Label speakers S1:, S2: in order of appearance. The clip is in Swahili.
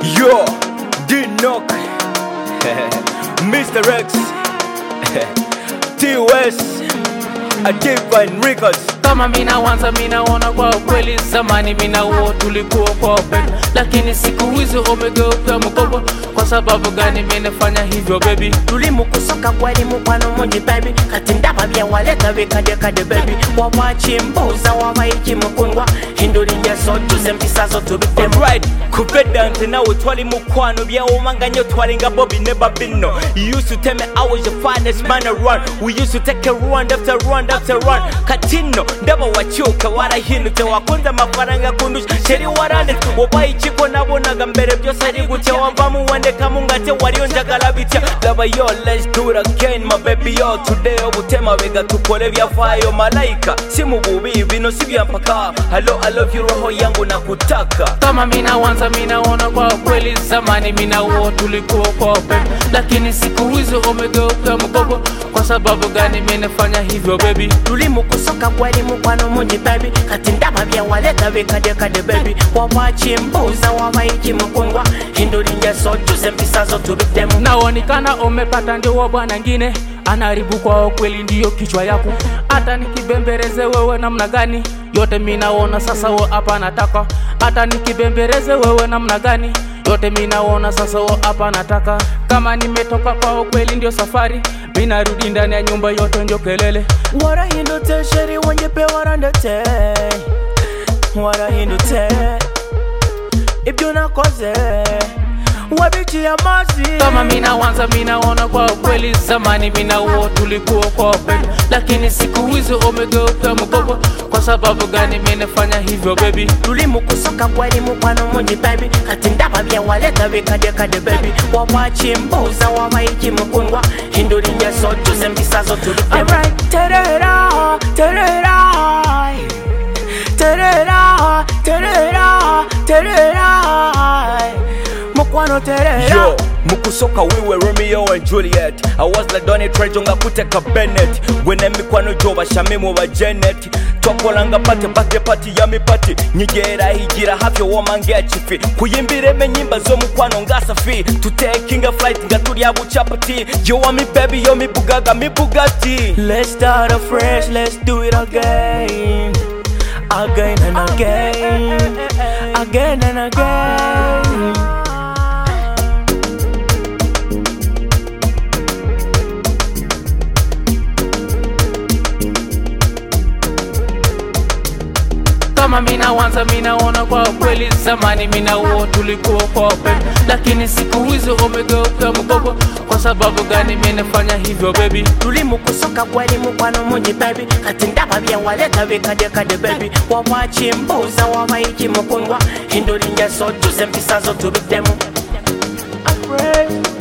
S1: Yo, D-Knock, Mr. X, T-West, a Divine Records.
S2: Kama mina wanza mina wana kwa kweli. Zamani mina uo tulikuwa kwa upendo, lakini siku hizi umegeuka mkobo. Kwa sababu gani menefanya hivyo baby?
S3: Tulimukusoka kweli mukwano mungi baby, kati ndaba bya waleta bekade kade baby. Wawachi mbuza wawaiki mukundwa, hinduri nyeso tuze mpisazo tubitemu.
S1: Alright, kubedante nawe twali mukwano bya umanganyo twali nga Bobby ne Babino. You used to tell me I was your finest man around. We used to take a run after run after run. Katino ndaba wachuka warahinute wakunza mafaranga kundusha sheri warane. Wabayi chiko nabonaga mbere byose ari gutya wavamu wandeka mungate wariyo njagala bitya. Lava yo, let's do it again my baby yo. Today obutema bega tukole byafayo malaika. Simu bubi bino sibya mpaka. Hello I love you roho yangu nakutaka.
S2: Kama mina wanza mina wana kwa kweli. Zamani mina uo tulikuwa kwa upendo, lakini siku hizi umegeuka mkobo. Kwa sababu gani menefanya hivyo baby?
S3: Tulimukusoka kweli mukwano mungi baby, kati ndaba bya waleta bekade kade baby. Wawachi mbuza wawaiki mukundwa, hinduri nyeso tuze mpisazo tubitemu.
S2: Naonekana umepata ndio bwana ngine, anaribu kwa kweli ndiyo kichwa yako. Hata nikibembereze wewe namna gani, yote minaona sasa wewe hapa nataka. Hata nikibembereze wewe namna gani, yote minaona sasa wewe hapa nataka. Kama nimetoka kwa kweli ndio safari, mina rudi ndani ya nyumba yote ndio kelele.
S3: Warahindute sheri wanyepe warandete, warahindute ibyo nakoze wabichi ya mazi.
S2: Kama mina wanza mina ona kwa kweli. Zamani mina uo tulikuwa kwa upendo, lakini siku hizi umegeuka mkobo. Kwa sababu gani menefanya hivyo baby?
S3: Tulimukusoka kweli mukwano mungi baby, kati ndaba bya waleta bekade kade baby. Wawachi mbuza wawaiki mukundwa, hinduri nyeso tuze mpisazo tubitemu. Alright, terera, terera, terera, terera, terera, mukwano terera.
S1: Yo, mukusoka we were Romeo and Juliet. I was like Donnie Trejonga kuteka Bennett. Wene mikwano joba shamimu wa Janet. Twakolanga pati yami pati. Nyigera higira hafyo womange chifi. Kuyimbire menyimba zo mukwano nga safi. To taking a flight nga turi abu chapati. Yo wa mi baby yo mi bugaga mi Bugatti.
S3: Let's start afresh, let's do it again. Again and again. Again and again.
S2: Kama mina wanza mina ona kwa kweli. Zamani mina uo tulikuwa kwa upendo, lakini siku hizi umegeuka mkobo. Kwa sababu gani menefanya hivyo baby?
S3: Tulimukusoka kweli mukwano mungi baby, kati ndaba bya waleta bekade kade baby. Wawachi mbuza wawaiki mukundwa, hinduri nyeso tuze mpisazo tubitemu.